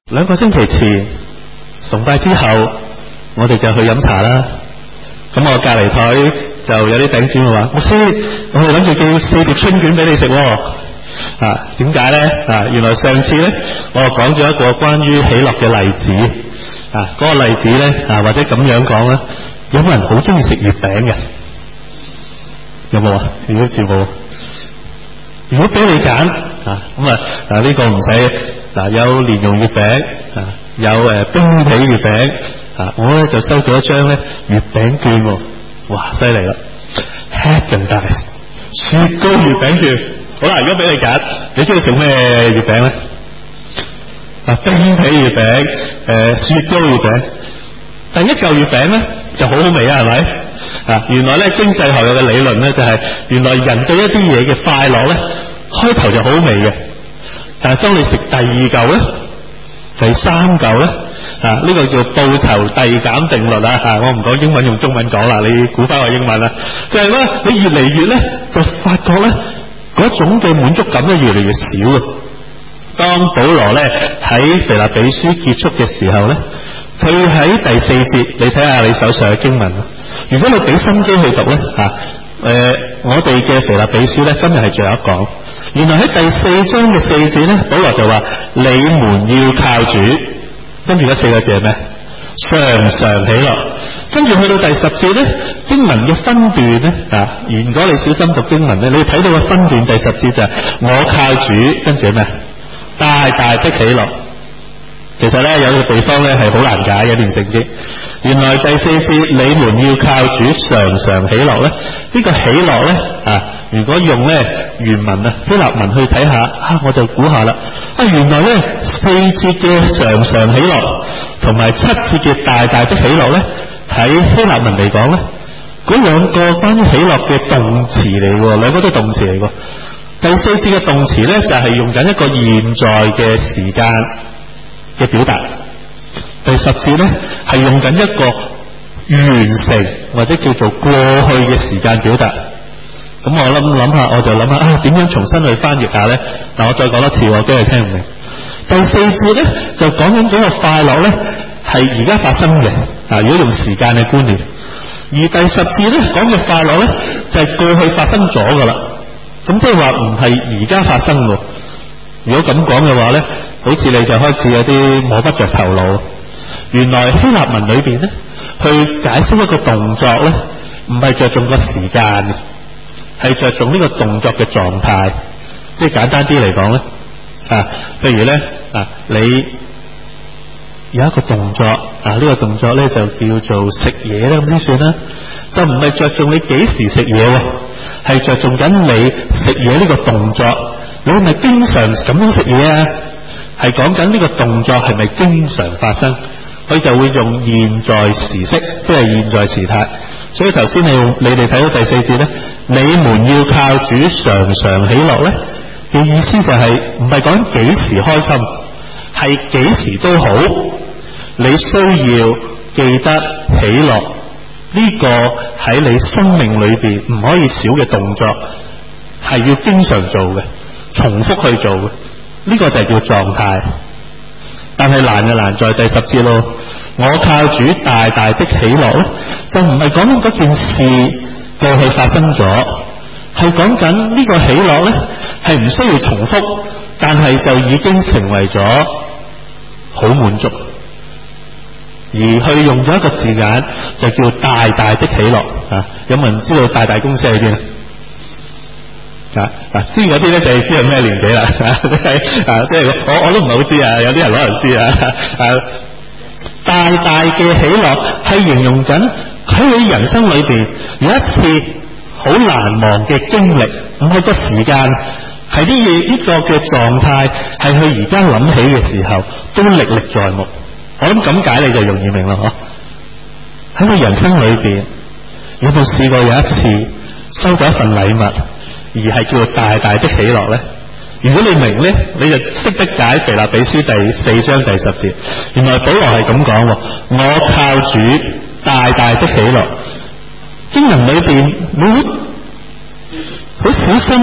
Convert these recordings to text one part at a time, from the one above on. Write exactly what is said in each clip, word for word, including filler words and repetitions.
兩個星期前崇拜之後，我哋就去飲茶啦。咁我隔離台就有啲弟兄姊妹話：牧師，我哋諗住叫四碟春卷俾你食喎。啊，點解咧？啊，原來上次咧，我講咗一個關於喜樂嘅例子。啊，嗰、那個例子咧，啊或者咁樣講啦，有冇人好中意食月餅嘅？有冇啊？如果似冇，如果俾你揀啊，咁啊嗱呢個唔使嗱，有蓮蓉月餅啊，有誒冰皮月餅啊，我咧就收咗一張咧月餅券喎，哇犀利啦 ！Häagen-Dazs雪糕月餅券，好啦，如果俾你揀，你中意食咩月餅咧？啊，冰皮月餅，誒、呃、雪糕月餅，第一嚿月餅咧就好好味啊，係咪？啊，原來咧經濟學有嘅理論咧就係、是，原來人對一啲嘢嘅快樂咧，開頭就好味嘅，但係當你食第二嚿咧，第三嚿咧，啊呢、這個叫報酬遞減定律啊，吓、啊、我唔講英文，用中文講啦，你估翻我英文啦，就係、是、咧你越嚟越咧就發覺咧嗰種嘅滿足感咧越嚟越少啊。當保羅咧喺腓立比書結束嘅時候咧，佢喺第四節，你睇下你手上嘅經文，如果你俾心機去讀咧，吓、啊，誒、呃，我哋嘅腓立比書咧今日係最後一講，原來喺第四章嘅四節咧，保羅就話你們要靠主，跟住嗰四個字係咩？常常喜樂。跟住去到第十節咧，經文嘅分段咧，啊，如果你小心讀經文咧，你會睇到個分段第十節就係、是、我靠主，跟住係咩？大大的喜樂。其實咧有個地方咧係好難解嘅一段聖經。原來第四節你們要靠主常常喜樂咧，呢、這個喜樂咧啊，如果用咧原文啊希臘文去睇下啊，我就估下啦。啊，原來咧四節嘅常常喜樂同埋七節嘅大大的喜樂咧，喺希臘文嚟講咧，嗰兩個關於喜樂嘅動詞嚟喎，兩個都係動詞嚟喎。第四節嘅動詞咧就係、是、用緊一個現在嘅時間嘅表達，第十節咧係用緊一個完成或者叫做過去嘅時間表達。咁我諗諗下，我就諗下啊，點樣重新去翻譯下咧？嗱，我再講多次，我驚你聽唔明。第四節咧就講緊嗰個快樂咧係而家發生嘅，啊，如果用時間嘅觀念。而第十節咧講嘅快樂咧就係、是、過去發生咗噶啦。咁即係話唔係而家發生喎。如果咁講嘅話咧，好似你就開始有啲摸不着頭腦。原來希臘文裏邊咧，去解釋一個動作咧，唔係着重個時間嘅，係着重呢個動作嘅狀態。即係簡單啲嚟講咧，啊，譬如咧，啊，你有一個動作，啊，呢個動作咧就叫做食嘢啦，咁先算啦。就唔係着重你幾時食嘢喎，係着重緊你食嘢呢個動作。你係咪經常咁樣食嘢啊？係講緊呢個動作係咪經常發生？佢就會用現在時式，即係現在時態。所以頭先你你哋睇到第四節咧，你們要靠主常常喜樂咧嘅意思就係唔係講幾時開心，係幾時都好，你需要記得喜樂呢個喺你生命裏邊唔可以少嘅動作，係要經常做嘅。重複去做嘅，呢、這個就係叫狀態。但係難就難在第十節咯，我靠主大大的喜樂咧，就唔係講緊嗰件事過去發生咗，係講緊呢個喜樂咧係唔需要重複，但係就已經成為咗好滿足。而去用咗一個字眼就叫大大的喜樂啊！有冇人知道大大公司喺邊啊？啊嗱，知嗰啲咧就係知係咩年紀啦，啊即係我我都唔係好知啊，有啲人可能知啊。啊，大大嘅喜樂係形容緊喺你人生裏邊有一次好難忘嘅經歷，唔係個時間，係啲嘢呢個嘅狀態，係佢而家諗起嘅時候都歷歷在目。我諗咁解你就容易明啦，嗬。喺你人生裏邊有冇試過有一次收到一份禮物？而係叫做大大的喜樂咧。如果你明咧，你就識得解腓立比書第四章第十節。原來保羅係咁講，我靠主大大的喜樂。經文裏邊你好小心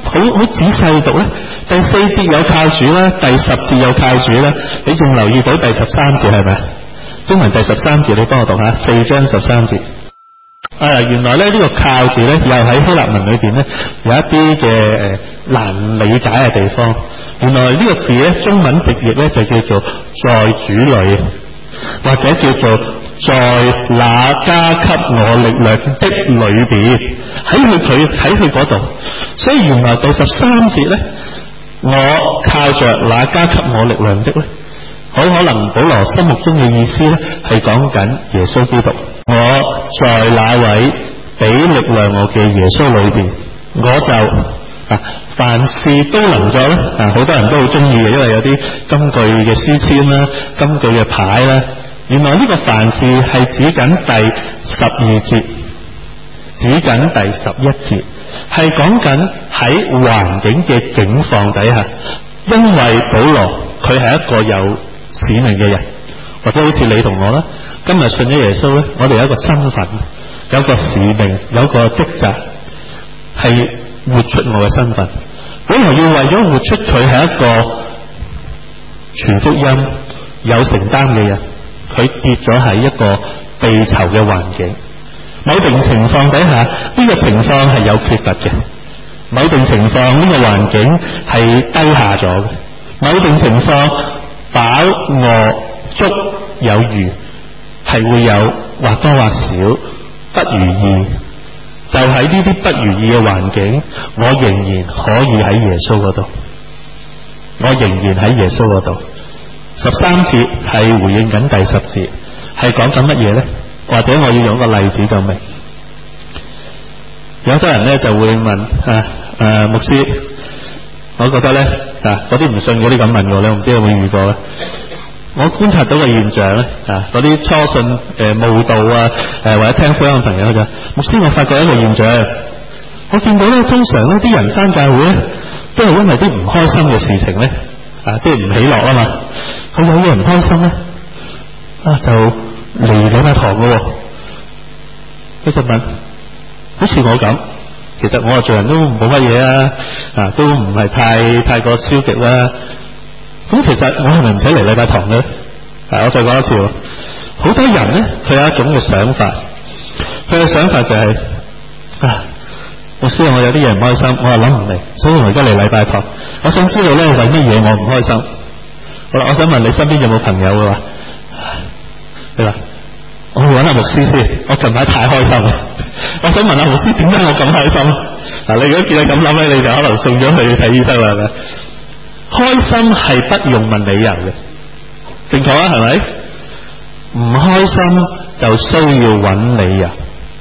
好好仔細讀咧，第四節有靠主啦，第十節有靠主啦，你仲留意到第十三節係咪？中文第十三節你幫我讀下，四章十三節。啊，原來咧呢、這個靠字咧，又喺希臘文裏邊咧有一啲嘅誒難理解嘅地方。原來呢個字咧，中文直譯咧就叫做在主裏，或者叫做在那加給我力量的裏邊，喺佢佢喺佢嗰度。所以原來第十三節咧，我靠着那加給我力量的咧，好可能保羅心目中嘅意思咧係講緊耶穌基督。我在那位俾力量我嘅耶穌裏邊，我就啊凡事都能夠咧啊，好多人都好中意嘅，因為有啲金句嘅書籤啦、金句嘅牌啦。原來呢個凡事係指緊第十二節，指緊第十一節，係講緊喺環境嘅境況底下，因為保羅佢係一個有使命嘅人，或者好似你同我啦，今日信咗耶穌咧，我哋有一個身份，有個使命，有個職責，係活出我嘅身份。保羅要為咗活出佢係一個傳福音有承擔嘅人，佢跌咗喺一個被囚嘅環境。某定情況底下，呢、這個情況係有缺乏嘅；某定情況呢、這個環境係低下咗嘅；某定情況飽餓足有餘，係會有或多或少不如意。就喺呢啲不如意嘅環境，我仍然可以喺耶穌嗰度，我仍然喺耶穌嗰度。十三節係回應緊第十節，係講緊乜嘢呢？或者我要用個例子就明。有啲人呢就會問啊啊牧師，我覺得呢啊嗰啲唔信嗰啲咁問我，你唔知有冇遇過咧？我觀察到個現象咧，啊嗰啲初信誒慕、呃、道啊，誒、呃、或者聽福音嘅朋友就牧師，我發覺一個現象，我見到咧通常呢啲人返教會咧，都係因為啲唔開心嘅事情咧，啊即係唔喜樂啊嘛，佢有嘢唔開心咧，啊就嚟禮拜堂嘅喎，佢就問，好似我咁，其實我做人都冇乜嘢啊，啊都唔係太太過消極啦。咁其實我係咪唔使嚟禮拜堂咧？啊，我再講一次，好多人咧，佢有一種嘅想法，佢嘅想法就係、是、啊，我知道我有啲嘢唔開心，我又諗唔嚟，所以我而家嚟禮拜堂。我想知道咧，為乜嘢我唔開心？好啦，我想問你身邊有冇朋友嘅話，你話我去揾下牧師先，我近排太開心啦。我想問下牧師，點解我咁開心？嗱、啊，你如果見你咁諗咧，你就可能送咗去睇醫生啦，係咪？開心係不用問理由嘅，正確啊，係咪？唔開心就需要揾理由，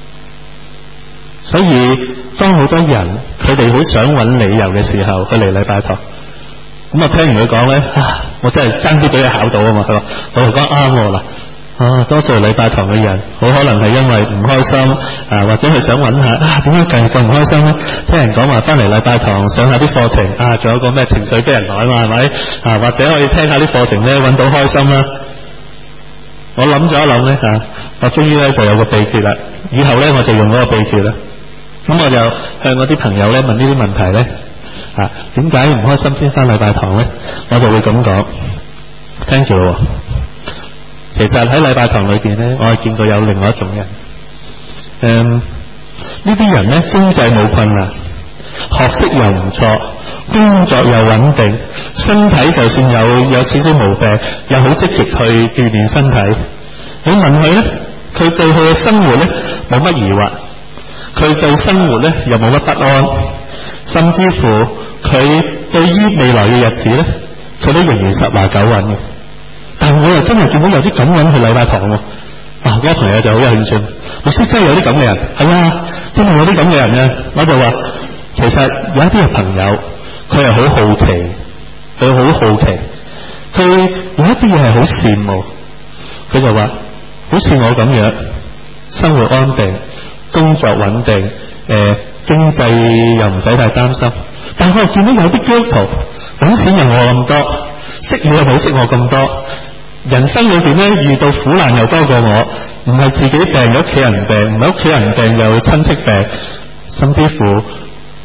所以當好多人佢哋好想揾理由嘅時候，去嚟禮拜堂。咁啊，聽完佢講咧，啊，我真係爭啲俾佢考到啊嘛。佢話我講啱喎啦。啊，多數禮拜堂嘅人，好可能係因為唔開心，啊，或者係想揾下啊，點解近日咁唔開心咧？聽人講話翻嚟禮拜堂上下啲課程，啊，仲有個咩情緒逼人來嘛，係咪？啊，或者可以聽下啲課程咧，揾到開心啦。我諗咗一諗咧，啊，我終於咧就有個秘訣啦。以後咧我就用嗰個秘訣啦。咁我就向我啲朋友咧問呢啲問題咧，啊，點解唔開心先翻禮拜堂咧？我就會咁講，聽住咯。其實喺禮拜堂裏邊咧，我係見到有另外一種人，誒、嗯，呢啲人咧經濟冇困難，學識又唔錯，工作又穩定，身體就算有有少少毛病，又好積極去鍛煉身體。你問佢咧，佢對佢嘅生活咧冇乜疑惑，佢對生活咧又冇乜不安，甚至乎佢對於未來嘅日子咧，佢都仍然十拿九穩嘅。但係我又真係見到有啲咁樣去禮拜堂喎，啊，嗰個朋友就好有興趣，牧師真係有啲咁嘅人，係啊，真係有啲咁嘅人嘅。我就話，其實有一啲嘅朋友，佢係好好奇，佢好好奇，佢有一啲嘢係好羨慕，佢就話，好似我咁樣，生活安定，工作穩定，誒、呃，經濟又唔使太擔心。但係我又見到有啲基督徒，揾錢又我咁多，識你又冇識我咁多。人生裏邊咧遇到苦難又多過我，唔係自己病，屋企人病，唔係屋企人病又親戚病，甚至乎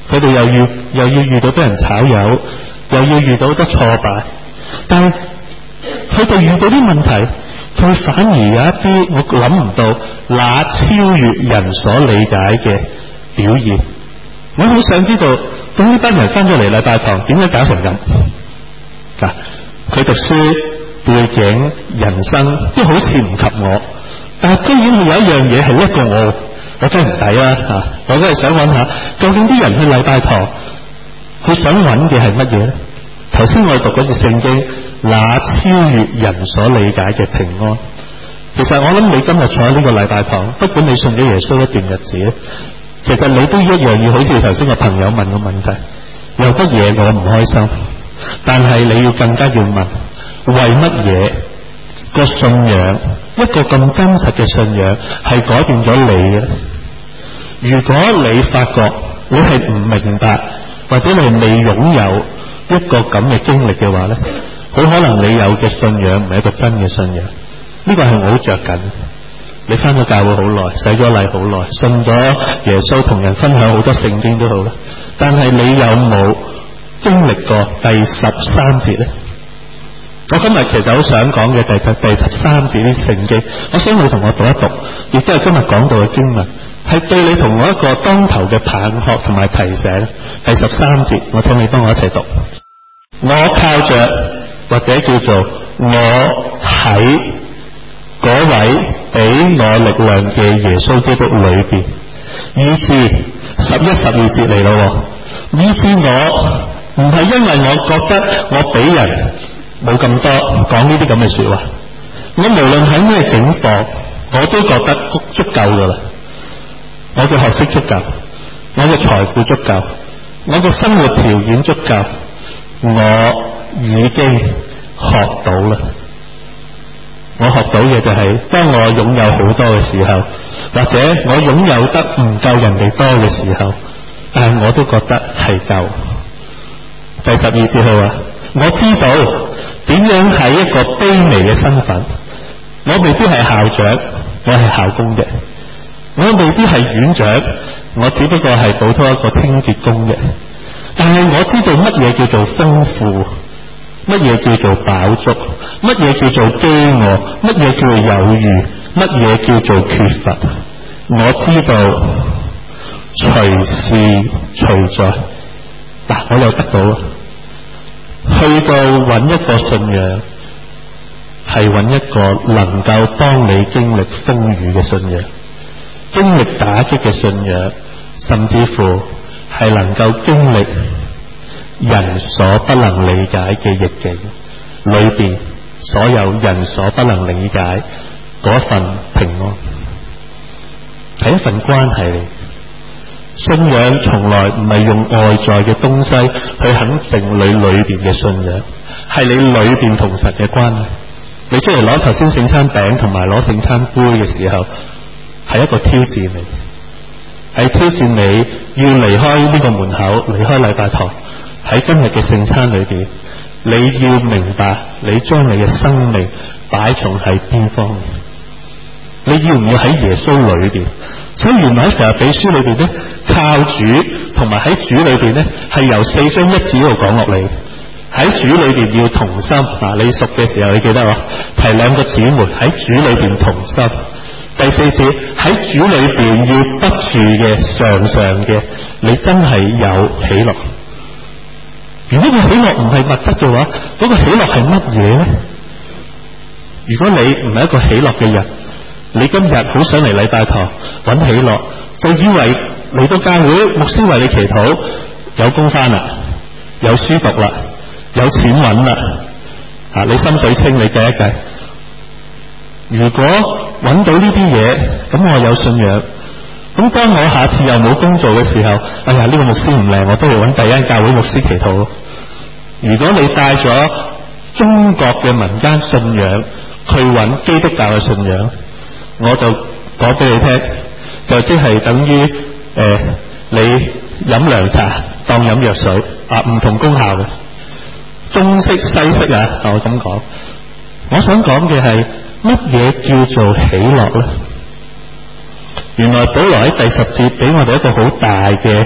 佢哋又要又要遇到俾人炒魷，又要遇到好多挫敗，但係佢哋遇到啲問題，佢反而有一啲我諗唔到那超越人所理解嘅表現。我好想知道，咁呢班人翻咗嚟禮拜堂點解搞成咁？嗱，佢讀書背景人生都好似唔及我，但係居然係有一樣嘢係叻過我，我真係唔抵啦吓！我真係想揾下，究竟啲人去禮拜堂，佢想揾嘅係乜嘢咧？頭先我哋讀嗰節聖經，那超越人所理解嘅平安。其實我諗你今日坐喺呢個禮拜堂，不管你信咗耶穌一段日子咧，其實你都一樣要好似頭先個朋友問嘅問題，有乜嘢我唔開心？但係你要更加要問，為乜嘢個信仰，一個咁真實嘅信仰係改變咗你嘅？如果你發覺你係唔明白，或者你係未擁有一個咁嘅經歷嘅話咧，好可能你有嘅信仰唔係一個真嘅信仰。呢個係我好着緊。你返咗教會好耐，洗咗禮好耐，信咗耶穌，同人分享好多聖經都好啦，但係你有冇經歷過第十三節咧？我今日其實好想講嘅第第十三節啲聖經，我想你同我讀一讀，亦都係今日講到嘅經文，係對你同我一個當頭嘅棒喝同埋提醒。第十三節，我請你幫我一齊讀。我靠着，或者叫做我喺嗰位俾我力量嘅耶穌基督裏邊，以至十一十二節嚟咯，以至我唔係因為我覺得我比人冇咁多講呢啲咁嘅說話，我無論喺咩境況，我都覺得足足夠噶啦。我嘅學識足夠，我嘅財富足夠，我嘅生活條件足夠，我已經學到啦。我學到嘅就係、是，當我擁有好多嘅時候，或者我擁有得唔夠人哋多嘅時候，但係我都覺得係夠。第十二節佢話，我知道點樣喺一個卑微嘅身份，我未必係校長，我係校工嘅；我未必係院長，我只不過係普通一個清潔工嘅。但係我知道乜嘢叫做豐富，乜嘢叫做飽足，乜嘢叫做飢餓，乜嘢叫做有餘，乜嘢叫做缺乏。我知道隨時隨在。嗱，我又得到去到揾一個信仰，係揾一個能夠幫你經歷風雨嘅信仰，經歷打擊嘅信仰，甚至乎係能夠經歷人所不能理解嘅逆境裏邊，所有人所不能理解嗰份平安，係一份關係嚟。信仰從來唔係用外在嘅東西去肯定你裏邊嘅信仰，係你裏邊同神嘅關係。你出嚟攞頭先聖餐餅同埋攞聖餐杯嘅時候，係一個挑戰嚟，係挑戰你要離開呢個門口，離開禮拜堂。喺今日嘅聖餐裏邊，你要明白你將你嘅生命擺重喺邊方面，你要唔要喺耶穌裏邊？所以原來喺腓立比書裏邊咧，靠主同埋喺主裏邊咧，係由四章一節度講落嚟。喺主裏邊要同心，嗱，你熟嘅時候你記得喎，提兩個姊妹喺主裏邊同心。第四節喺主裏邊要不住嘅常常嘅，你真係有喜樂。如果個喜樂唔係物質嘅話，嗰、那個喜樂係乜嘢咧？如果你唔係一個喜樂嘅人，你今日好想嚟禮拜堂揾喜樂，就以為嚟到教會牧師為你祈禱，有工返啦，有書讀啦，有錢揾啦，啊，你心水清，你計一計，如果揾到呢啲嘢，咁我有信仰。咁當我下次又冇工做嘅時候，哎呀，呢、這個牧師唔靚，我都要揾第一間教會牧師祈禱。如果你帶咗中國嘅民間信仰去揾基督教嘅信仰，我就講俾你聽，就即係等於誒、呃，你飲涼茶當飲藥水啊，唔同功效嘅，中式西式啊，我咁講。我想講嘅係乜嘢叫做喜樂咧？原來保羅喺第十節俾我哋一個好大嘅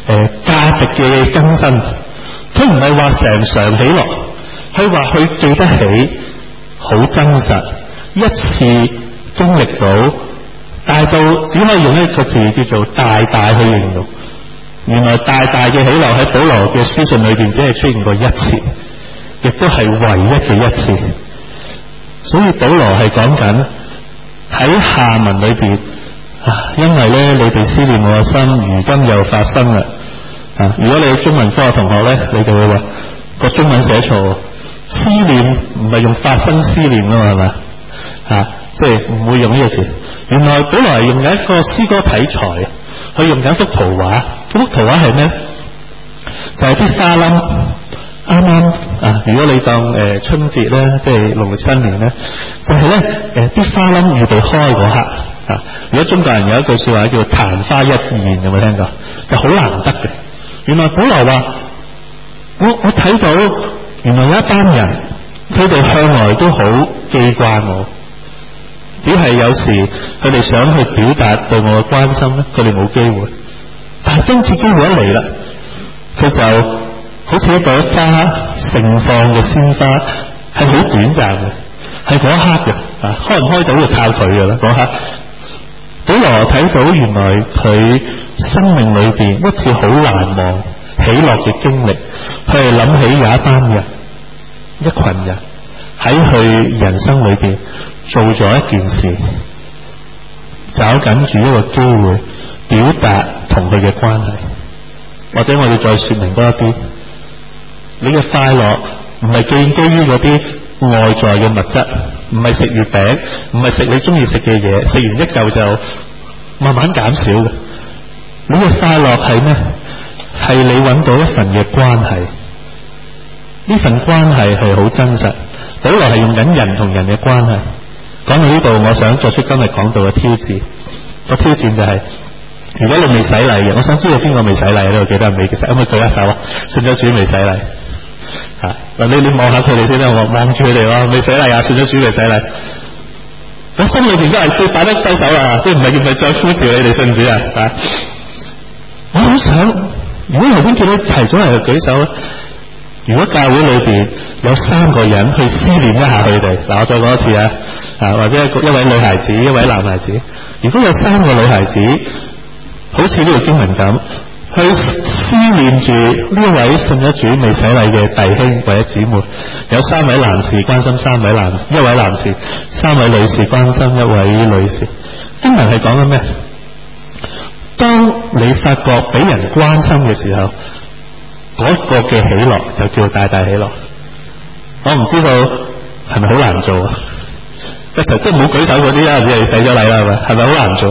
誒價值嘅更新。佢唔係話常常喜樂，佢話佢記得起好真實，一次經歷到大到只可以用一個字叫做大大去形容。原來大大嘅喜樂喺保羅嘅書信裏邊只係出現過一次，亦都係唯一嘅一次。所以保羅係講緊喺下文裏邊啊，因為咧你哋思念我嘅心，如今又發生啦。啊，如果你係中文科嘅同學咧，你就會話個中文寫錯，思念唔係用發生思念噶嘛，係咪啊？即係唔會用呢個字。原來保羅係用緊一個詩歌題材，佢用緊一幅圖畫。嗰幅圖畫係咩？就係、是、啲沙冧啱啱啊！如果你當誒、呃、春節咧，即係農曆新年咧，就係咧誒啲花冧預備開嗰刻啊！如果中國人有一句說話叫曇花一現，有冇聽過？就好難得嘅。原來保羅話：我我睇到原來有一班人，佢哋向來都好記掛我，只係有時佢哋想去表達對我嘅關心咧，佢哋冇機會。但係今次機會一嚟啦，佢就好似一朵花盛放嘅鮮花，係好短暫嘅，係嗰一刻嘅啊，開唔開到就靠佢嘅啦。嗰刻，保羅睇到原來佢生命裏邊一次好難忘喜樂嘅經歷，佢係諗起有一班人，一群人喺佢人生裏邊做咗一件事，找緊住一個機會表達同佢嘅關係。或者我哋再說明多一啲，你嘅快樂唔係建基於嗰啲外在嘅物質，唔係食月餅，唔係食你中意食嘅嘢，食完一嚿就慢慢減少嘅。你嘅快樂係咩？係你揾到一份嘅關係，呢份關係係好真實。保羅係用緊人同人嘅關係。講到呢度，我想作出今日講到嘅挑戰。個挑戰就係、是，如果你未洗禮嘅，我想知道邊個未洗禮呢度記得未？其實可唔可以舉一手啊？信咗主未洗禮啊？嗱，你你望下佢哋先啦，我望住佢哋喎，未洗禮啊？信咗主未洗禮？我心裏邊都係都擺得低手啊，即係唔係唔係再呼召你哋信主啊？啊！我好想，如果頭先見到提咗人去舉手咧，如果教會裏邊有三個人去思念一下佢哋，嗱，我再講一次啊，啊或者一位女孩子，一位男孩子，如果有三個女孩子，好似呢個經文咁，去思念住呢一位信咗主未洗禮嘅弟兄或者姊妹，有三位男士關心三位男，一位男士，三位女士關心一位女士。經文係講緊咩？當你發覺俾人關心嘅時候，嗰、那個嘅喜樂就叫大大喜樂。我唔知道係咪好難做啊？一齊都冇舉手嗰啲啊，你哋洗咗禮啦，係咪？係咪好難做？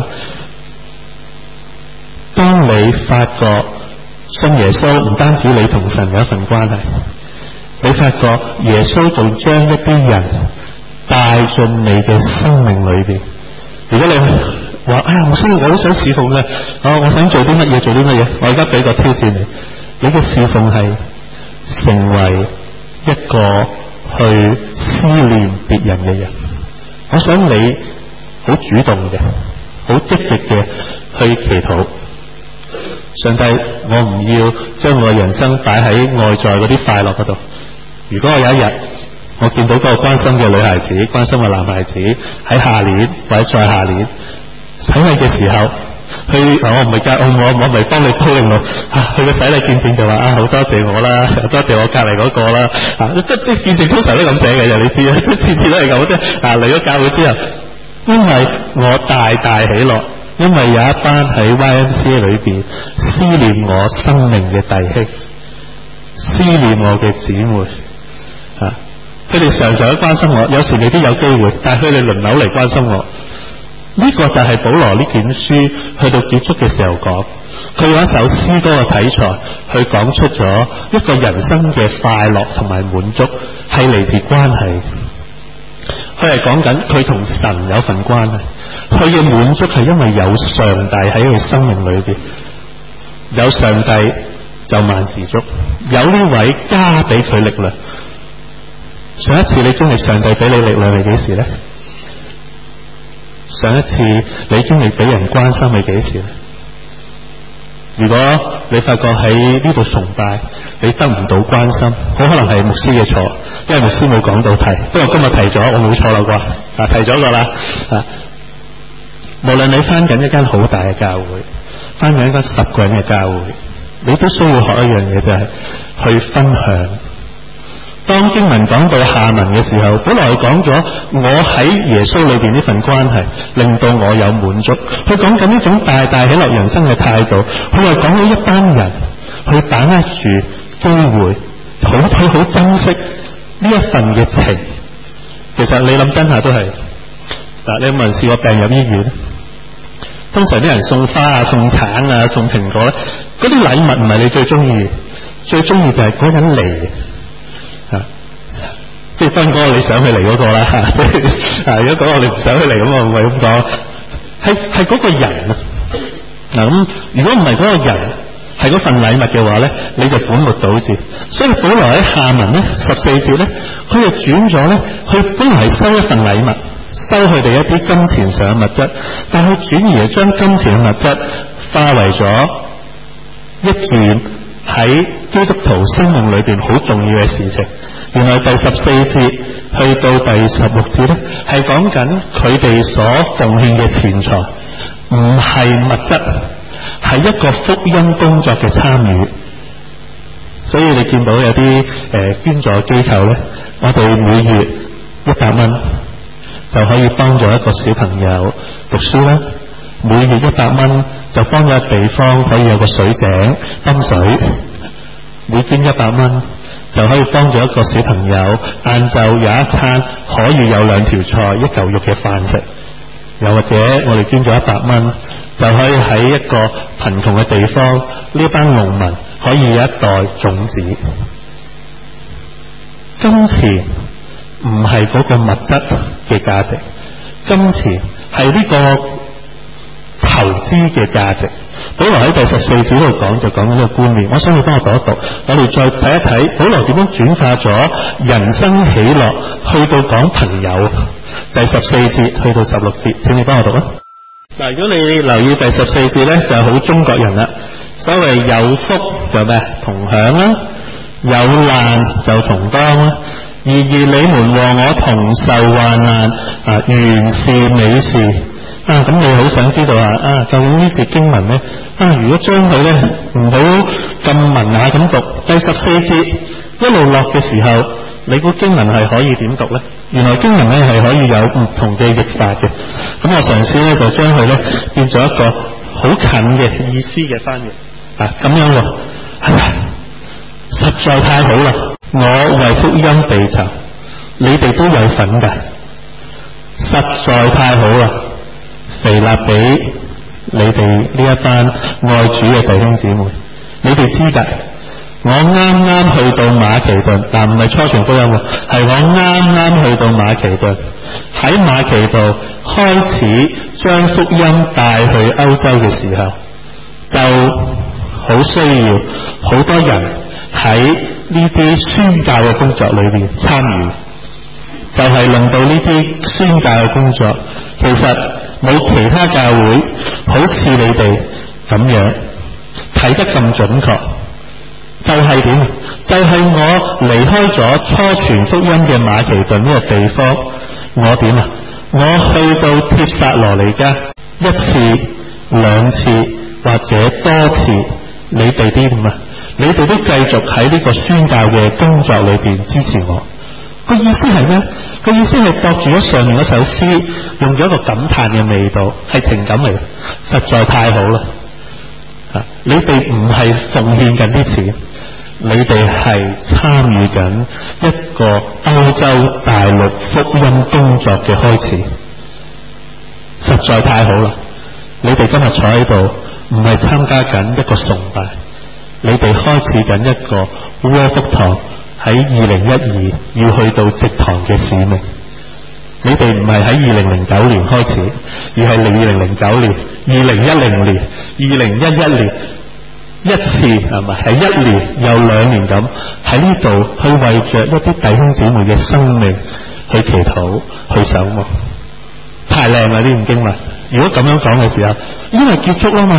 當你發覺信耶穌唔單止你同神有一份關係，你發覺耶穌仲將一啲人帶進你嘅生命裏邊。如果你話哎呀，我需要我好想侍奉嘅，啊，我想做啲乜嘢做啲乜嘢，我而家俾個挑戰你，你嘅侍奉係成為一個去思念別人嘅人。我想你好主動嘅，好積極嘅去祈禱。上帝，我唔要將我嘅人生擺喺外在嗰啲快樂嗰度。如果我有一日我見到嗰個關心嘅女孩子、關心嘅男孩子喺下年或者再下年洗禮嘅時候，去我唔係教我我我唔係幫你鋪應路啊，去個洗禮見證就話啊，好多謝我啦，多謝我隔籬嗰個啦啊，即係見證通常都咁寫嘅，你知啊，次次都係咁啫啊。嚟咗教會之後，因為我大大喜樂。因為有一班喺 Y M C A 裏邊思念我生命嘅弟兄，思念我嘅姊妹啊，佢哋常常都關心我，有時未必有機會，但係佢哋輪流嚟關心我。呢、這個就係保羅呢卷書去到結束嘅時候講，佢用一首詩歌嘅題材去講出咗一個人生嘅快樂同埋滿足係嚟自關係。佢係講緊佢同神有份關係。佢嘅滿足係因為有上帝喺佢生命裏邊，有上帝就萬事足，有呢位加俾佢力量。上一次你經歷上帝俾你力量係幾時呢？上一次你經歷俾人關心係幾時呢？ 如果你發覺喺呢度崇拜你得唔到關心，好可能係牧師嘅錯，因為牧師冇講到提，不過今日提咗，我冇錯啦啩，啊提咗個啦啊。無論你返緊一間好大嘅教會，返緊一間十個人嘅教會，你都需要學一樣嘢，就係去分享。當經文講到下文嘅時候，本來講咗我喺耶穌裏邊呢份關係令到我有滿足，佢講緊呢種大大喜樂人生嘅態度，佢又講到一班人去把握住機會，好佢好珍惜呢一份嘅情。其實你諗真下都係嗱，你有冇人試過病入醫院？通常啲人送花啊、送橙啊、送蘋果咧，嗰啲禮物唔係你最中意，最中意就係嗰人嚟。啊，即係分嗰個你想佢嚟嗰個啦，啊，如果嗰個你唔想佢嚟咁，我唔係咁講，係係嗰個人啊。嗱咁，如果唔係嗰個人，係嗰份禮物嘅話咧，你就本末倒置。所以保羅喺下文咧十四節咧，佢就轉咗咧，佢本來係收一份禮物，收佢哋一啲金錢上嘅物質，但係轉而將金錢嘅物質化為咗一件喺基督徒生命裏邊好重要嘅事情。原來第十四節去到第十六節咧，係講緊佢哋所奉獻嘅錢財，唔係物質，係一個福音工作嘅參與。所以你見到有啲誒、呃、捐助機構咧，我哋每月一百蚊就可以幫助一個小朋友讀書啦，每月一百蚊就幫咗地方可以有個水井泵水，每捐一百蚊就可以幫助一個小朋友晏晝有一餐可以有兩條菜一嚿肉嘅飯食，又或者我哋捐咗一百蚊就可以喺一個貧窮嘅地方，呢班農民可以有一袋種子。金錢唔係嗰個物質嘅價值，金錢係呢個投資嘅價值。保羅喺第十四節度講就講緊呢個觀念，我想你幫我讀一讀，我哋再睇一睇保羅點樣轉化咗人生喜樂去到講朋友。第十四節去到十六節，請你幫我讀啊。嗱，如果你留意第十四節咧，就係好中國人啦。所謂有福就咩？同享啦，有難就同當啦。然而你們和我同受患難，啊，原是美事。啊，咁你好想知道啊？啊，究竟呢節經文咧？啊，如果將佢咧唔好咁文雅咁讀，第十四節一路落嘅時候，你估經文係可以點讀咧？原來經文咧係可以有唔同嘅譯法嘅。咁我嘗試咧就將佢咧變咗一個好近嘅意思嘅翻譯。啊，咁樣喎，係咪？實在太好啦！我為福音被囚，你哋都有份㗎，實在太好啦！腓立比，你哋呢一班愛主嘅弟兄姊妹，你哋知㗎。我啱啱去到馬其頓，但唔係初傳福音喎，係我啱啱去到馬其頓，喺馬其頓開始將福音帶去歐洲嘅時候，就好需要好多人喺呢啲宣教嘅工作裏邊參與，就係、是、令到呢啲宣教嘅工作，其實冇其他教會好似你哋咁樣睇得咁準確。就係點？就係、是、我離開咗初傳福音嘅馬其頓呢個地方，我點啊？我去到帖撒羅尼迦一次、兩次或者多次，你哋啲點啊？你哋都繼續喺呢個宣教嘅工作裏邊支持我。個意思係咩？個意思係駁住咗上面嗰首詩，用咗一個感嘆嘅味道，係情感嚟嘅，實在太好啦！啊，你哋唔係奉獻緊啲錢，你哋係參與緊一個歐洲大陸福音工作嘅開始，實在太好啦！你哋今日坐喺度，唔係參加緊一個崇拜，你哋開始緊一個窩福堂喺二零一二要去到植堂嘅使命。你哋唔係喺二零零九年開始，而係二零零九年、二零一零年、二零一一年一次，係咪？係一年又兩年咁喺呢度去為着一啲弟兄姊妹嘅生命去祈禱、去守望。太靚啦！呢段經文，如果咁樣講嘅時候，因為結束啦嘛，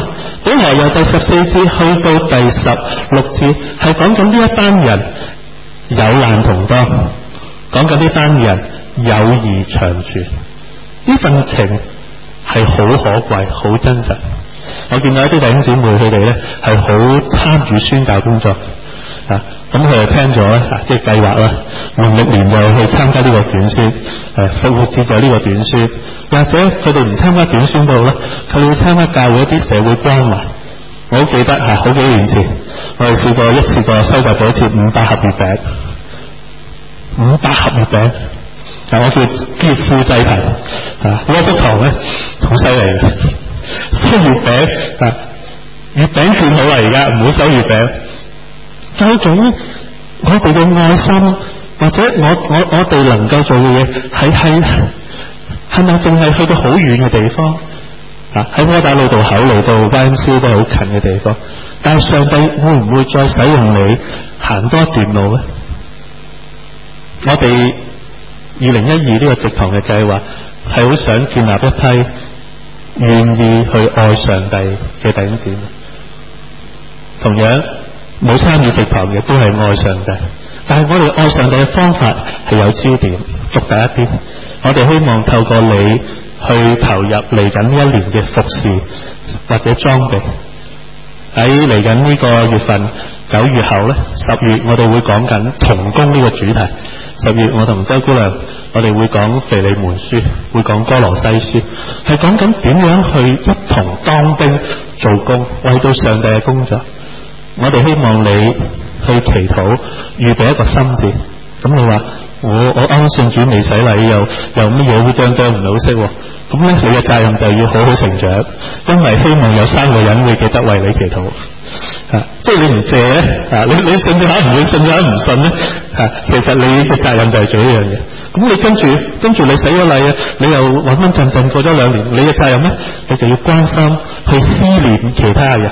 保羅由第十四節去到第十六節，係講緊呢一班人有難同當，講緊呢班人友誼長存，呢份情係好可貴、好真實。我見到一啲弟兄姊妹佢哋咧係好參與宣教工作啊，咁佢就聽咗咧，即係計劃啦，農曆年又去參加呢個短宣，誒復活節就係呢個短宣，或者佢哋唔參加短宣都好啦，佢哋會參加教會一啲社會關懷。我好記得嚇，好幾年前我哋試過一次過收集咗一次五百盒月餅，五百盒月餅，但我叫叫副祭壇啊，嗰幅圖咧好犀利嘅，收月餅啊，月餅券好啦，而家唔好收月餅。究竟我哋嘅愛心，或者我我我哋能夠做嘅嘢，係係係咪淨係去到好遠嘅地方？啊！喺窩打老道口嚟到 Y M C A 都係好近嘅地方，但係上帝會唔會再使用你行多一段路咧？我哋二零一二呢個植堂嘅計劃係好想建立一批願意去愛上帝嘅弟兄姊妹，同樣冇參與植堂嘅都係愛上帝，但係我哋愛上帝嘅方法係有焦點，獨特一啲。我哋希望透過你去投入嚟緊呢一年嘅服侍或者裝備，喺嚟緊呢個月份九月後呢，十月我哋會講緊同工呢個主題。十月我同周姑娘我哋會講腓利門書，會講哥羅西書，係講緊點樣去一同當兵做工，為到上帝嘅工作。我哋希望你去祈禱，預備一個心志。咁你話我我啱信主未洗禮，又又乜嘢會當當唔係好識，咁咧你嘅責任就要好好成長，因為希望有三個人會記得為你祈禱。啊，即係你唔借咧，啊，你你信咗下唔會，信咗下唔信咧，啊，其實你嘅責任就係做呢樣嘢。咁你跟住跟住你洗咗禮啊，你又穩穩陣陣過咗兩年，你嘅責任咧，你就要關心去思念其他人。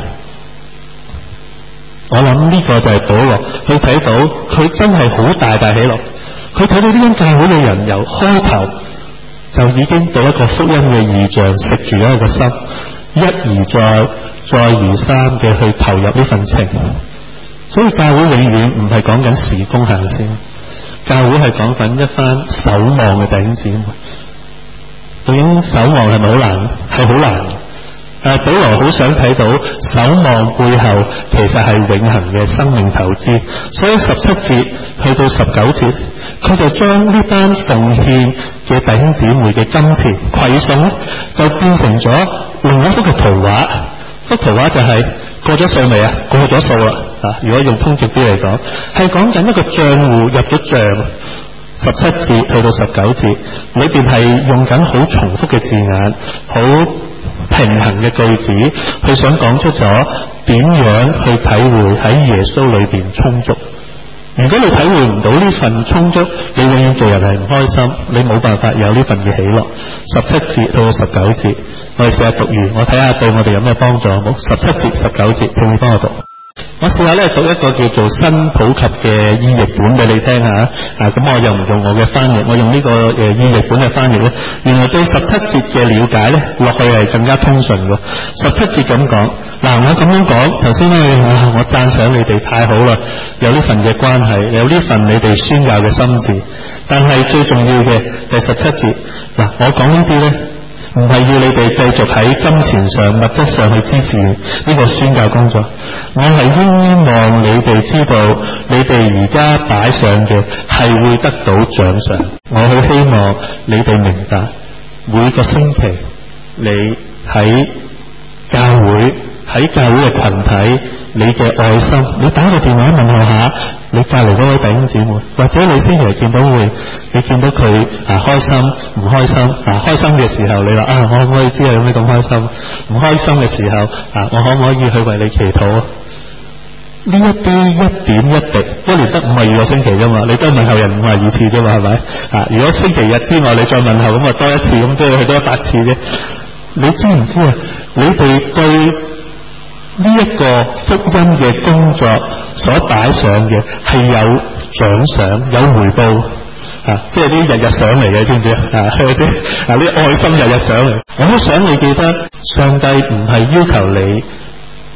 我諗呢個就係保羅，佢睇到佢真係好大大喜樂，佢睇到呢間教會嘅人由開頭就已經對一個福音嘅異象食住咗一個心，一而再再而三嘅去投入呢份情。所以教會永遠唔係講緊時工行先，教會係講緊一番守望嘅弟兄姊妹。究竟守望係咪好難？係好難。誒，保羅好想睇到守望背後其實係永恆嘅生命投資，所以十七節去到十九節，佢就將呢班奉獻嘅弟兄姊妹嘅金錢饋送咧，就變成咗另一幅嘅圖畫。幅圖畫就係、是、過咗數未啊？過咗數啦啊！如果用通俗啲嚟講，係講緊一個賬戶入咗賬。十七節去到十九節裏邊係用緊好重複嘅字眼，好平衡嘅句子，佢想講出咗點樣去體會喺耶穌裏邊充足。如果你體會唔到呢份充足，你永遠做人係唔開心，你冇辦法有呢份嘅喜樂。十七節到十九節，我哋試下讀完，我睇下對我哋有咩幫助好冇？十七節、十九節，請你幫我讀。我試下咧讀一個叫做新普及嘅意譯本俾你聽下啊！咁我又唔用我嘅翻譯，我用呢、這個誒、呃、意譯本嘅翻譯咧，原來對十七節嘅了解咧落去係更加通順嘅。十七節咁講，嗱，我咁樣講，頭先咧我讚賞你哋太好啦，有呢份嘅關係，有呢份你哋宣教嘅心志，但係最重要嘅係十七節，嗱，我講呢啲咧。唔係要你哋繼續喺金錢上、物質上去支持呢個宣教工作，我係希望你哋知道，你哋而家擺上嘅係會得到獎賞。我好希望你哋明白，每個星期你喺教會喺教會嘅群體，你嘅愛心，你打個電話問候下你隔籬嗰位弟兄姊妹，或者你星期日見到會，你見到佢啊開心唔開心啊？開心嘅時候你話啊，我可唔可以知道有咩咁開心？唔開心嘅時候啊，我可唔可以去為你祈禱啊？呢一啲一點一滴，一年得五十二個星期啫嘛，你都問候人五十二次啫嘛，係咪啊？如果星期日之外你再問候咁啊多一次，咁都要去多一百次啫。你知唔知啊？你哋對呢一個福音嘅工作所擺上嘅係有獎賞、有回報啊！即係啲日日上嚟嘅，知唔知啊？係咪先？啊，啲愛心日日上嚟。我都想你記得，上帝唔係要求你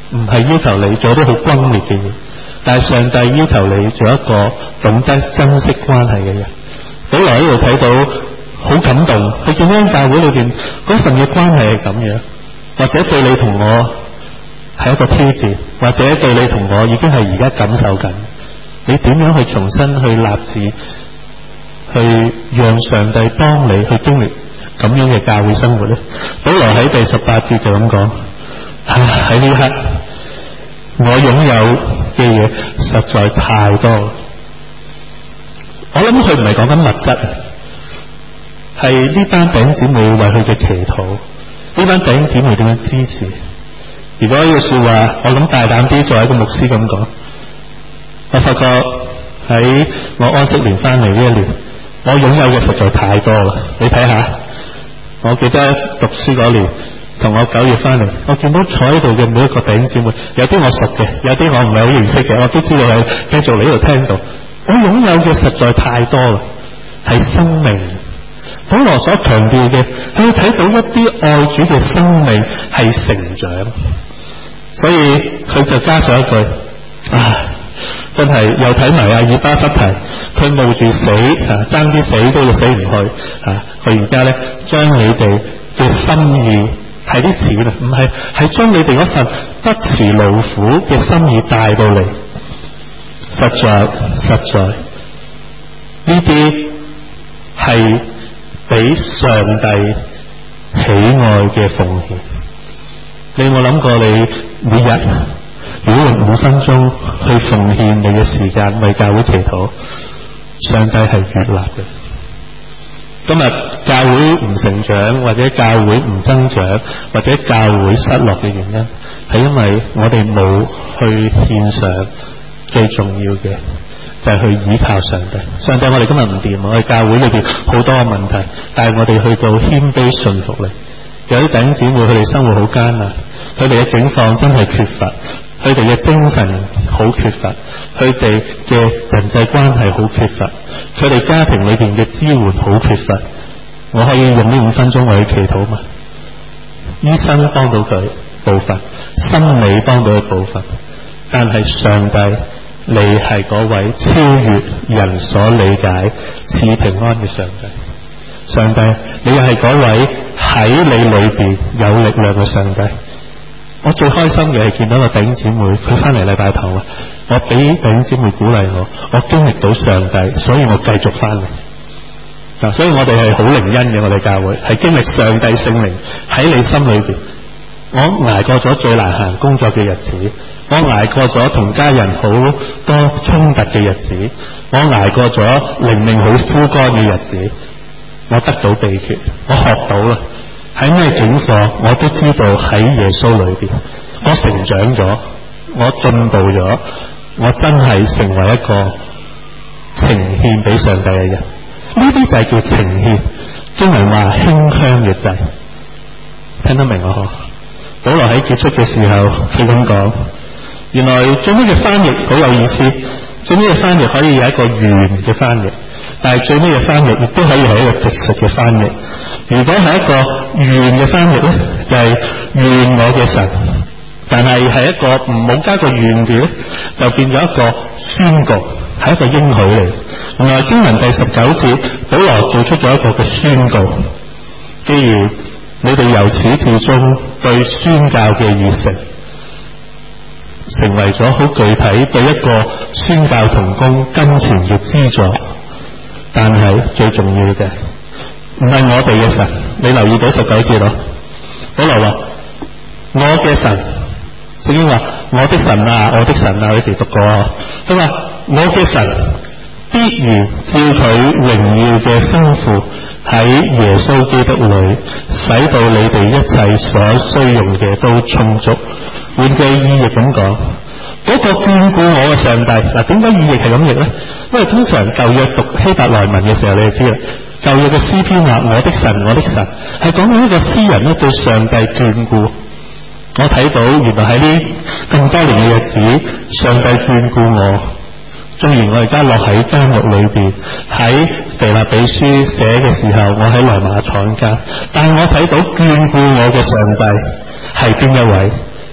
唔係要求你做啲好轟烈嘅嘢，但係上帝要求你做一個懂得珍惜關係嘅人。保羅喺度睇到好感動，佢見到教會裏邊嗰份嘅關係係咁樣，或者對你同我係一個挑戰，或者對你同我已經係而家感受緊，你點樣去重新去立志，去讓上帝幫你去經歷咁樣嘅教會生活呢？保羅喺第十八節就咁講，喺呢刻我擁有嘅嘢實在太多。我諗佢唔係講緊物質，係呢班弟兄姊妹為佢嘅祈禱，呢班弟兄姊妹點樣支持。如果呢個說話，我諗大膽啲作為一個牧師咁講，我發覺喺我安息年翻嚟呢一年，我擁有嘅實在太多啦。你睇下，我記得讀書嗰年同我九月翻嚟，我見到坐喺度嘅每一個弟兄姊妹，有啲我熟嘅，有啲我唔係好認識嘅，我都知道係繼續嚟呢度聽到。我擁有嘅實在太多啦，係生命。保羅所強調嘅，佢睇到一啲愛主嘅生命係成長，所以佢就加上一句，啊，真係又睇埋阿以巴弗提，佢冒住死啊，爭啲死都要死唔去啊！佢而家咧將你哋嘅心意係啲錢啊，唔係係將你哋嗰份不辭勞苦嘅心意帶到嚟。實在實在呢啲係俾上帝喜愛嘅奉獻。你有冇諗過你每日如果用五分鐘去奉獻你嘅時間為教會祈禱，上帝係悅納嘅。今日教會唔成長，或者教會唔增長，或者教會失落嘅原因，係因為我哋冇去獻上最重要嘅，就係去依靠上帝。上帝，我哋今日唔掂，我哋教會裏邊好多嘅問題，但係我哋去到謙卑順服你。有啲弟兄姊妹佢哋生活好艱難，佢哋嘅境況真係缺乏，佢哋嘅精神好缺乏，佢哋嘅人際關係好缺乏，佢哋家庭裏邊嘅支援好缺乏。我可以用呢五分鐘為佢祈禱嘛？醫生幫到佢部分，心理幫到佢部分，但係上帝，你係嗰位超越人所理解賜平安嘅上帝。上帝，你又係嗰位喺你裏邊有力量嘅上帝。我最開心嘅係見到個弟兄姊妹，佢翻嚟禮拜堂啦，我俾弟兄姊妹鼓勵我，我經歷到上帝，所以我繼續翻嚟。嗱，所以我哋係好靈恩嘅，我哋教會係經歷上帝聖靈喺你心裏邊。我捱過咗最難行工作嘅日子，我捱過咗同家人好多衝突嘅日子，我捱過咗靈命好枯乾嘅日子，我得到秘訣，我學到啦。喺咩境況我都知道喺耶穌裏邊，我成長咗，我進步咗，我真係成為一個呈獻俾上帝嘅人。呢啲就係叫呈獻，經文話馨香嘅祭，聽得明我嗬？保羅喺結束嘅時候，佢咁講：原來最尾嘅翻譯好有意思，最尾嘅翻譯可以有一個原嘅翻譯，但係最尾嘅翻譯亦都可以係一個直述嘅翻譯。如果係一個原嘅翻譯咧，就係、是、願我嘅神，但係係一個唔冇加個願字咧，就變咗一個宣告，係一個應許嚟。原來經文第十九節，保羅做出咗一個嘅宣告，既然你哋由始至終對宣教嘅熱誠，成為咗好具體對一個宣教同工金錢嘅資助，但係最重要嘅唔係我哋嘅神。你留意到十九節咯，保羅話我嘅神，聖經話我的神啊，我的神啊，有時讀過，佢話我嘅神必然照佢榮耀嘅豐富喺耶穌基督裏，使到你哋一切所需用嘅都充足。換句意譯咁講，嗰、那個眷顧我嘅上帝，嗱，點解意譯係咁譯咧？因為通常舊約讀希伯來文嘅時候，你就知啦。舊約嘅詩篇話我的神，我的神，係講緊一個詩人咧對上帝眷顧。我睇到原來喺呢咁多年嘅日子，上帝眷顧我。縱然我而家落喺監獄裏邊，喺腓立比書寫嘅時候，我喺羅馬坐監，但係我睇到眷顧我嘅上帝係邊一位？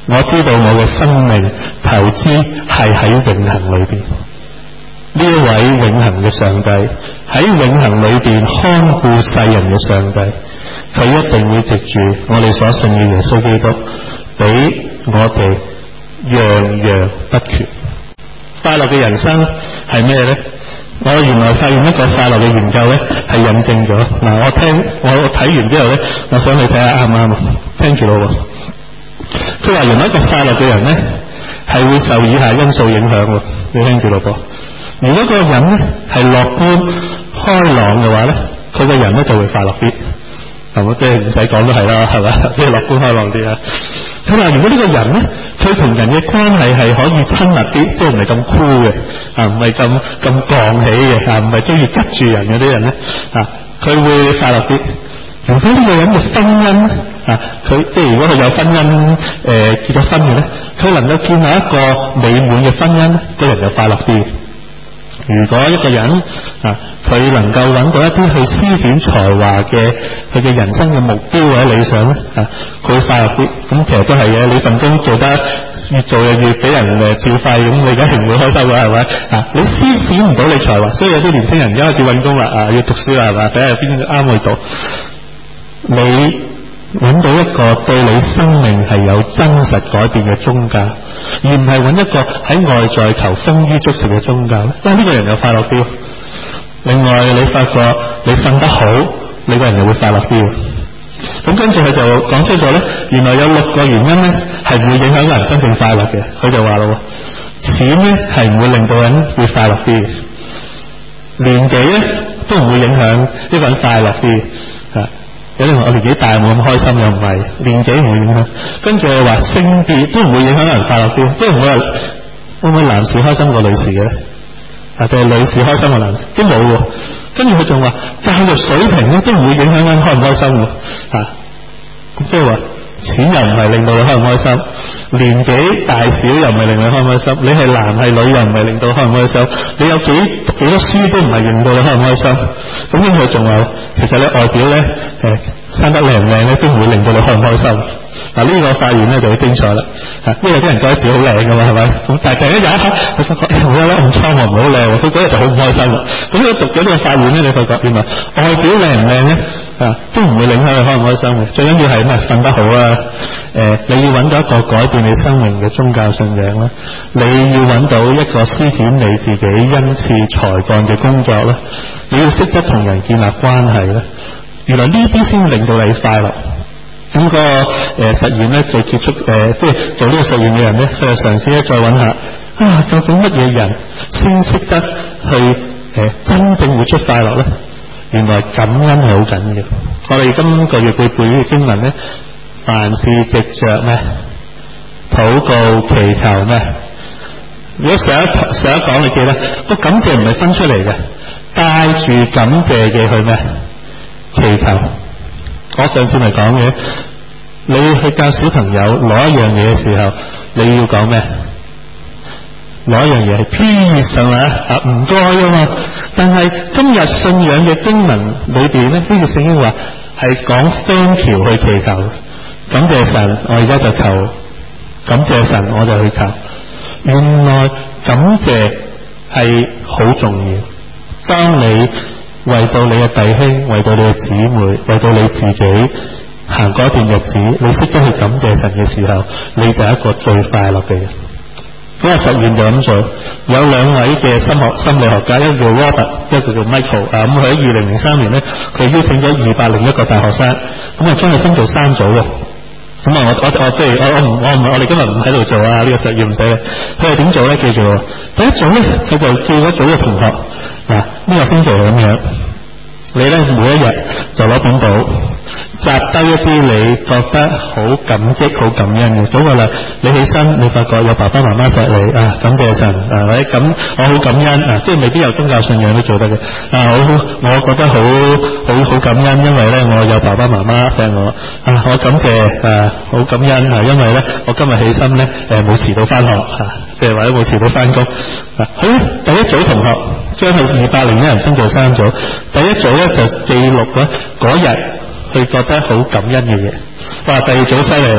我知道我嘅生命投資係喺永恆裏邊。呢一位永恆嘅上帝喺永恆裏邊看顧世人嘅上帝，佢一定會藉住我哋所信嘅耶穌基督，俾我哋樣樣不缺。快樂嘅人生係咩呢？我原來發現一個快樂嘅研究呢，係印證咗。嗱，我聽我睇完之後呢，我想你睇下啱唔啱啊？聽住咯。佢話原來一個快樂嘅人呢，係會受以下因素影響喎。你聽住咯噃。如果個人呢係樂觀開朗嘅話呢，佢個人呢就會快樂啲。係咪？即係唔使講都係啦，係咪？即係樂觀開朗啲啊。佢話如果呢個人呢，佢同人嘅關係係可以親密啲，即係唔係咁酷嘅啊，唔係咁咁犷起嘅啊，唔係中意窒住人嗰啲人咧啊，佢會快樂啲。如果呢個人嘅婚姻啊，佢即係如果佢有婚姻誒、呃、結咗婚嘅咧，佢能夠建立一個美滿嘅婚姻咧，個人就快樂啲。如果一個人啊，佢能夠揾到一啲去施展才華嘅佢嘅人生嘅目標或者理想咧啊，佢會快樂啲。咁其實都係嘅，你份工做得越做又越俾人誒照肺，咁你梗係唔會開心㗎，係咪啊？你施展唔到你才華，所以有啲年輕人而家開始揾工啦啊，要讀書啦，係嘛？睇下邊個啱去讀。你揾到一個對你生命係有真實改變嘅宗教，而唔係揾一個喺外在求豐衣足食嘅宗教咧，因為呢個人有快樂啲。另外你發覺你瞓得好，你個人又會快樂啲。咁跟住佢就講出咗咧，原來有六個原因咧係會影響人真正快樂嘅。佢就話咯，錢咧係唔會令到人會快樂啲嘅，年紀咧都唔會影響一個人快樂啲啊。有啲人話我年紀大冇咁開心，又唔係年紀唔會影響。跟住佢話性別都唔會影響人快樂啲，即係唔會話會唔會男士開心過女士嘅咧？啊，定係女士開心過男士？都冇喎。跟住佢仲話教育水平咧都唔會影響人開唔開心喎。啊，咁即係話錢又唔係令到你開唔開心，年紀大小又唔係令你開唔開心，你係男係女又唔係令到開唔開心，你有幾讀幾多書都唔係令到你開唔開心。咁樣佢仲話，其實你外表咧誒生得靚唔靚咧都唔會令到你開唔開心。嗱、這、呢個發現咧就好精彩啦。啊，因為有啲人覺得自己好靚噶嘛，係咪？咁但係突然間有一刻佢發覺，誒我有粒暗瘡喎，唔好靚喎，佢嗰日就好唔開心啦。咁你讀咗呢個發現咧，你發覺原來外表靚唔靚咧啊都唔會影響你開唔開心嘅。最緊要係咩？瞓得好啊！誒、呃，你要揾到一個改變你生命嘅宗教信仰啦，你要揾到一個施展你自己恩賜才幹嘅工作啦，你要識得同人建立關係啦。原來呢啲先令到你快樂。咁、那個誒、呃、實驗咧就結束誒、呃，即係做呢個實驗嘅人咧，佢就嘗試咧再揾下啊，究竟乜嘢人先識得去誒、呃、真正活出快樂咧？原來感恩係好緊要。我哋今個月會背呢個經文咧，凡事藉着咩禱告祈求咩？如果上一上一講你記得個感謝唔係分出嚟嘅，帶住感謝嘅去咩祈求。我上次咪講嘅，你去教小朋友攞一樣嘢嘅時候，你要講咩？攞一樣嘢係 peace 係咪啊？唔該啊嘛。但係今日信仰嘅經文裏邊咧，呢個聖經話係講 thank you 去祈求，感謝神，我而家就求，感謝神我就去求。原來感謝係好重要。當你為到你嘅弟兄，為到你嘅姊妹，為到你自己行嗰段日子，你識得去感謝神嘅時候，你就係一個最快樂嘅人。嗰個實驗就咁做，有兩位嘅心學心理學家，一個叫 Robert， 一個叫 Michael 啊。咁佢喺二零零三年咧，佢邀請咗二百零一個大學生，咁啊將佢分做三組喎。咁啊，我我我即係我我唔我唔我哋今日唔喺度做啊，呢、這個實驗唔使嘅。佢係點做咧？叫做第一組咧，佢就叫一組嘅同學嗱，呢、這個星期係咁樣，你咧每一日就攞本簿，摘低一啲你覺得好感激、好感恩嘅。總話啦，你起身你發覺有爸爸媽媽錫你啊，感謝神啊，或者咁我好感恩啊，即係未必有宗教信仰都做得嘅啊。好，我覺得好好好感恩，因為咧我有爸爸媽媽錫我啊，我感謝啊，好感恩啊，因為咧我今日起身咧誒冇遲到翻學啊，即係或者冇遲到翻工啊。好，第一組同學將佢二百零一人分做三組，第一組咧就記錄咧嗰日佢覺得好感恩嘅嘢。哇！第二組犀利啦，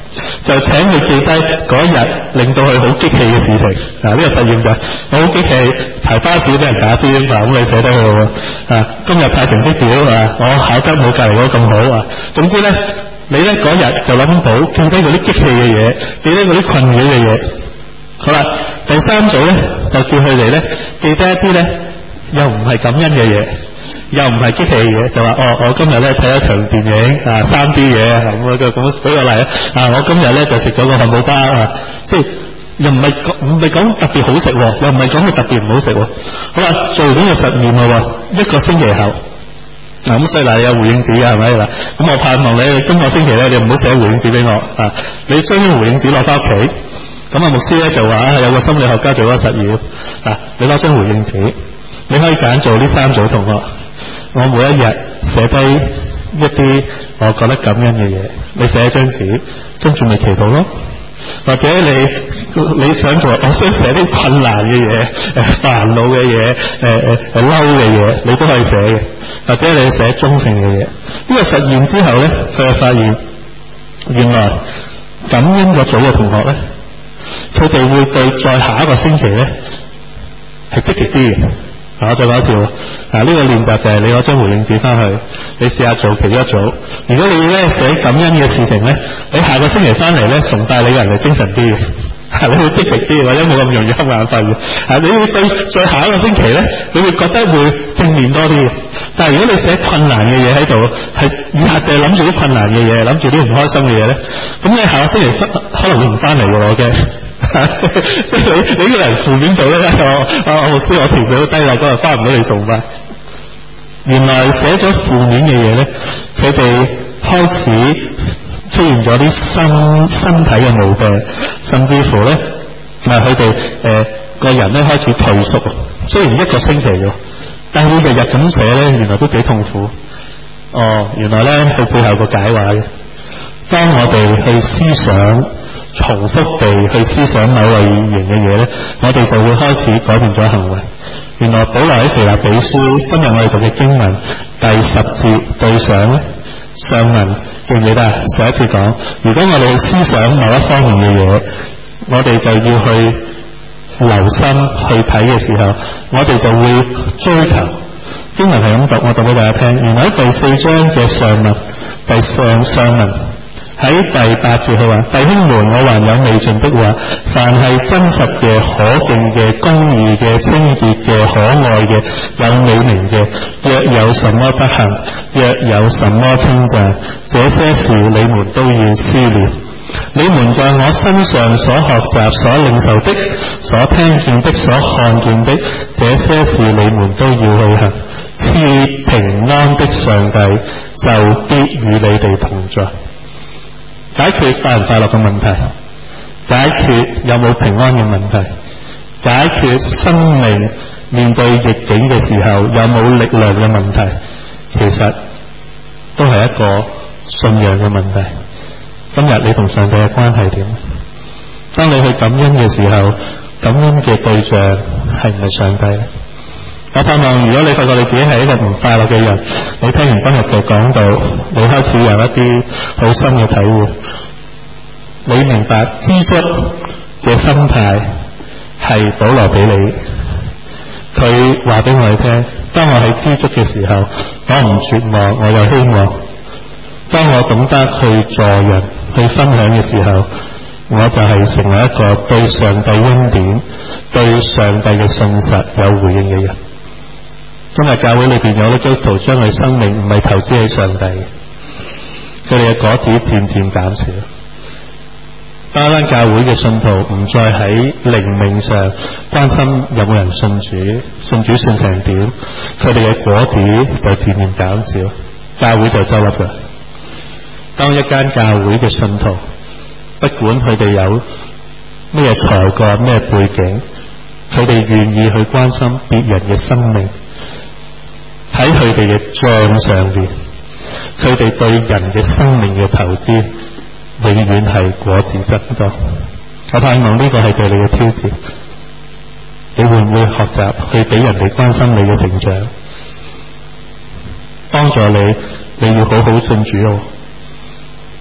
就請佢記低嗰一日令到佢好激氣嘅事情。嗱、啊，呢、這個實驗就係我好激氣，排巴士俾人打飛，嗱咁你寫低佢咯。啊，今日派成績表啊，我考得冇隔離嗰個咁好啊。總之咧，你咧嗰日就諗到記低嗰啲激氣嘅嘢，記低嗰啲困擾嘅嘢。好啦，第三組咧就叫佢哋咧記低一啲咧又唔係感恩嘅嘢。又唔係激氣嘅，就話哦，我今日咧睇一場電影啊，三 D 嘢啊，咁我就咁舉個例啊，我今日咧就食咗個漢堡包啊，即係又唔係唔係講特別好食，又唔係講佢特別唔好食。好啦，做完呢個實驗啦，一個星期後，嗱咁所以嗱你有回應紙嘅係咪嗱？咁我盼望你今個星期咧，你唔好寫回應紙俾我啊，你將啲回應紙攞翻屋企。咁啊牧師咧就話啊，有個心理學家做咗實驗嗱，你攞張回應紙，你可以揀做呢三組同學。我每一日寫低一啲我覺得感恩嘅嘢，你寫一張紙，跟住咪祈禱咯。或者你你想做，我想寫啲困難嘅嘢、誒煩惱嘅嘢、誒誒誒嬲嘅嘢，你都可以寫嘅。或者你寫中性嘅嘢。呢、這個實驗之後咧，佢就發現原來感恩嗰組嘅同學咧，佢哋會對再下一個星期咧係積極啲嘅。我再講一次喎，啊呢、這個練習就係你攞張回應紙翻去，你試下做其中一組。如果你咧寫感恩嘅事情咧，你下個星期翻嚟咧崇拜你嘅人係精神啲嘅，係你會積極啲，或者冇咁容易瞌眼瞓嘅。啊，你會對再下一個星期咧，你會覺得會正面多啲嘅。但係如果你寫困難嘅嘢喺度，係以下就係諗住啲困難嘅嘢，諗住啲唔開心嘅嘢咧，咁你下個星期可能會唔翻嚟嘅我嘅。你你呢個人負面到咧，我我牧師我情緒都低啦，嗰日翻唔到嚟崇拜。原來寫咗負面嘅嘢咧，佢哋開始出現咗啲身身體嘅毛病，甚至乎咧，咪佢哋誒個人咧開始退縮。雖然一個星期喎，但係佢日日咁寫咧，原來都幾痛苦。哦，原來咧佢背後個解話嘅，當我哋去思想。重複地去思想某類型嘅嘢咧，我哋就會開始改變咗行為。原來保羅喺腓立比書今日我哋讀嘅經文第十節對上咧，上文記唔記得啊？上一次講，如果我哋去思想某一方面嘅嘢，我哋就要去留心去睇嘅時候，我哋就會追求。經文係咁讀，我讀俾大家聽。原來喺第四章嘅上文，第上上文。喺第八節佢話：弟兄們，我還有未盡的話，凡係真實嘅、可敬嘅、公義嘅、清潔嘅、可愛嘅、有美名嘅，若有什麼不幸，若有什麼稱讚，這些事你們都要思念。你們在我身上所學習、所領受的、所聽見的、所看見的，這些事你們都要去行。賜平安的上帝就必與你哋同在。解決快唔快樂嘅問題，解決有冇平安嘅問題，解決生命面對逆境嘅時候有冇力量嘅問題，其實都係一個信仰嘅問題。今日你同上帝嘅關係點？當你去感恩嘅時候，感恩嘅對象係唔係上帝呢？我盼望如果你發覺你自己係一個唔快樂嘅人，你聽完今日嘅講道，你開始有一啲好深嘅體會，你明白知足嘅心態係保羅俾你，佢話俾我哋聽，當我喺知足嘅時候，我唔絕望，我有希望。當我懂得去助人去分享嘅時候，我就係成為一個對上帝恩典對上帝嘅信實有回應嘅人。今日教會裏邊有啲基督徒將佢生命唔係投資喺上帝，佢哋嘅果子漸漸減少。單單教會嘅信徒唔再喺靈命上關心有冇人信主，信主信成點，佢哋嘅果子就漸漸減少，教會就執笠啦。當一間教會嘅信徒，不管佢哋有咩才幹、咩背景，佢哋願意去關心別人嘅生命，喺佢哋嘅賬上邊，佢哋對人嘅生命嘅投資永遠係果子增多。我盼望呢個係對你嘅挑戰，你會唔會學習去俾人哋關心你嘅成長，幫助你？你要好好信主咯。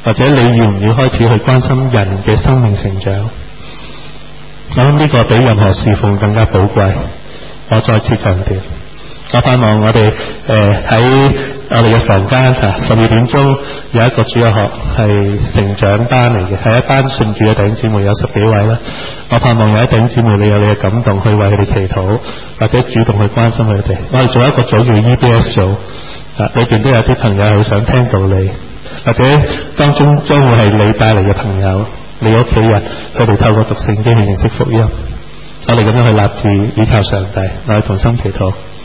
或者你要唔要開始去關心人嘅生命成長？我諗呢個比任何侍奉更加寶貴。我再次強調，我盼望我哋誒喺我哋嘅房間嚇，十二點鐘有一個主日學係成長班嚟嘅，係一班信主嘅弟兄姊妹，有十幾位啦。我盼望有一弟兄姊妹你有你嘅感動去為佢哋祈禱，或者主動去關心佢哋。我哋做一個組叫 E B S 組，啊裏邊都有啲朋友係想聽道理，或者當中將會係你帶嚟嘅朋友，你屋企人，佢哋透過讀聖經去認識福音。我哋咁樣去立志倚靠上帝，我哋同心祈禱。